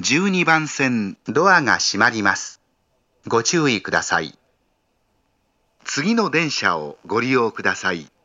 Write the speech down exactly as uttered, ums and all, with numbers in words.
じゅうにばん線、ドアが閉まります。ご注意ください。次の電車をご利用ください。